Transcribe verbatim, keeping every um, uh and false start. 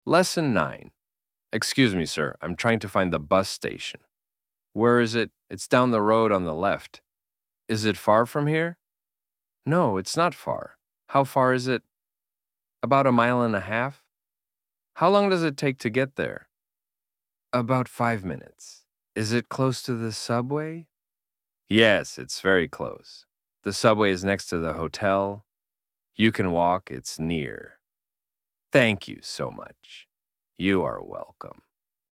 Lesson nine. Excuse me, sir. I'm trying to find the bus station. Where is it? It's down the road on the left. Is it far from here? No, it's not far. How far is it? About a mile and a half. How long does it take to get there? About five minutes. Is it close to the subway? Yes, it's very close. The subway is next to the hotel. You can walk, it's near. Thank you so much. You are welcome.